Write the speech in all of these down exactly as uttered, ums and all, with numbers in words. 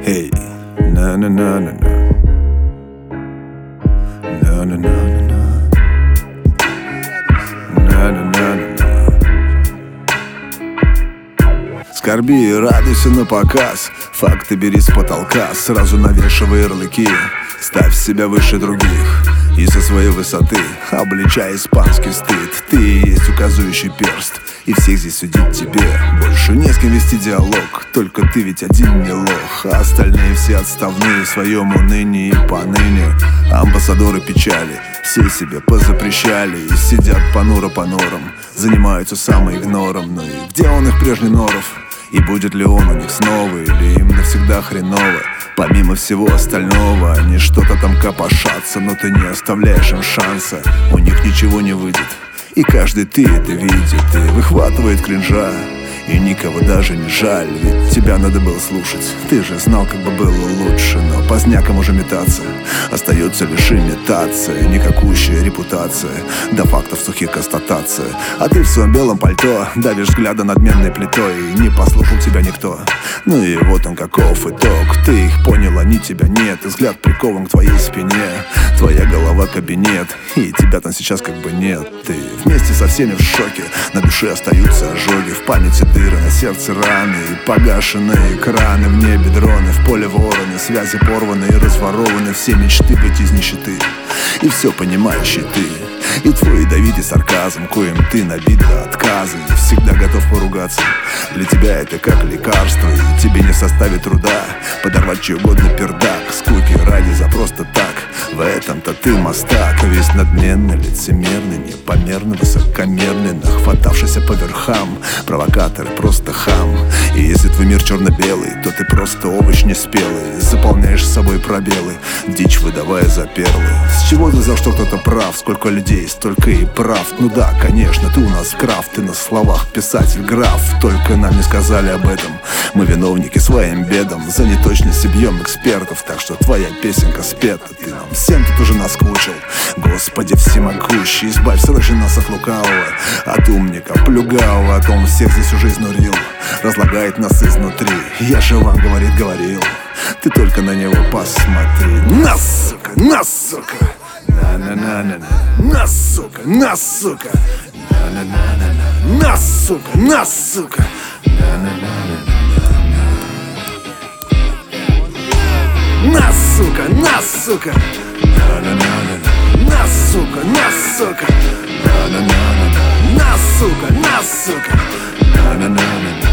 Эй, на-на-на-на-на, на-на-на-на-на, на-на-на-на-на. Скорби и радуйся на показ, факты бери с потолка, сразу навешивай ярлыки, ставь себя выше других и со своей высоты обличай испанский стыд. Ты и есть указывающий перст, и всех здесь судить тебе. Больше не с кем вести диалог, только ты ведь один не лох, а остальные все отставные в своем унынии и поныне. Амбассадоры печали все себе позапрещали и сидят понуро по норам, занимаются самоигнором. Ну и где он их прежний норов? И будет ли он у них снова, или им навсегда хреново? Помимо всего остального, они что-то там копошатся, но ты не оставляешь им шанса, у них ничего не выйдет. И каждый ты это видит и выхватывает кринжа, и никого даже не жаль, ведь тебя надо было слушать. Ты же знал, как бы было лучше, но поздняком уже метаться. Остается лишь имитация, никакущая репутация, до фактов сухих констатация. А ты в своем белом пальто давишь взгляда надменной плитой, и не послушал тебя никто. Ну и вот он каков итог. Ты их понял, они тебя нет, и взгляд прикован к твоей спине. Твоя голова кабинет, и тебя там сейчас как бы нет. Ты вместе со всеми в шоке, на душе остаются ожоги, в памяти дыры, на сердце раны и погашенные экраны. В небе дроны, в поле вороны, связи порваны и разворованы, все мечты быть из нищеты. И все понимающий ты, и твой ядовитый сарказм, коим ты набит до отказа и всегда готов поругаться. Для тебя это как лекарство, и тебе не составит труда подорвать чей угодно пердак, скуки ради за просто так. В этом-то ты мастак, весь надменный, лицемерный, непомерно высокомерный, нахватавшийся по верхам, провокатор, просто хам. И если твой мир черно-белый, то ты просто овощ неспелый, заполняешь собой пробелы, дичь выдавая за перлы. С чего ты взял, что кто-то прав? Сколько людей, столько и прав. Ну да, конечно, ты у нас крафт, ты на словах писатель, граф. Только нам не сказали об этом, мы виновники своим бедам, за неточность бьем экспертов, так что твоя песенка спета. Ты нам всем тут уже наскучил, Господи всемогущий, избавь сразу нас от лукавого, от умника, плюгавого, а то он всех здесь уже изнурил, разлагает нас изнутри. Я же вам, говорит, говорил, ты только на него посмотри. На, сука, на, сука, на-на-на-на-на, на, сука, на, сука, на-на-на-на-на, на, сука, на, сука, на-на-на-на-на. На, сука, на, сука, на-на-на-на-на, на, сука, на, сука, на-на-на-на-на, на, сука, на, сука, на-на-на-на-на,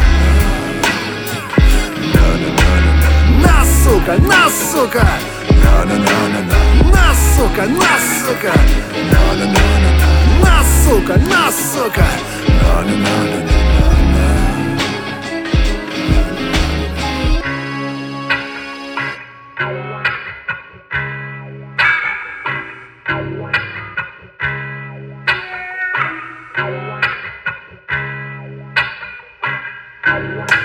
на, сука, на, сука, на-на-на-на-на, на, сука, на, сука, на-на-на-на-на, на, сука, на, сука, на-на-на-на-на. Wow.